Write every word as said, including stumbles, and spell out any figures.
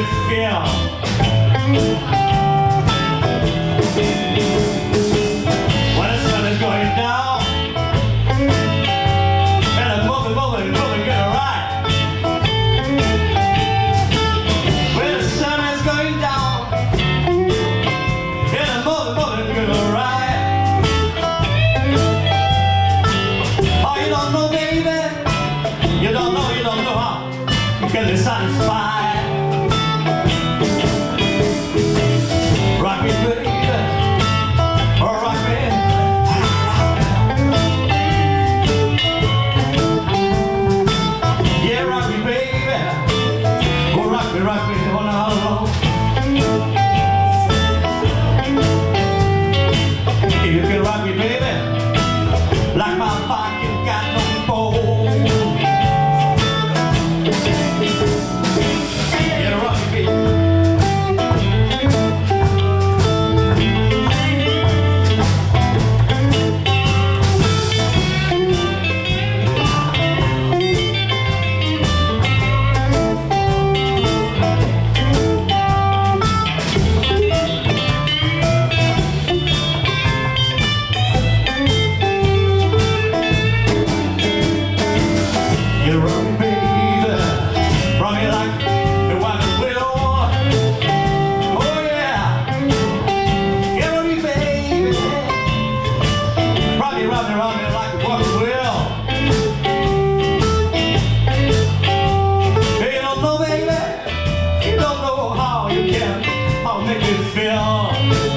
feel. When the sun is going down, and I'm moving, moving, moving, get it right. When the sun is going down, and I'm moving, moving, get it right. Oh, you don't know, baby. You don't know, you don't know how you can be satisfied. Rock me, baby. Oh, rock me. Yeah, rock me, baby. Oh, rock me, rock me. Oh, now, how long? If you can rock me, baby, like my pocket got no bone. Yeah, rock me, baby. You rock me, baby, rock me like the wagon wheel. Oh yeah, you rock me, baby, rock me, rock me, rock me like the wagon wheel. Hey, you don't know, baby, you don't know how you can, how make me feel.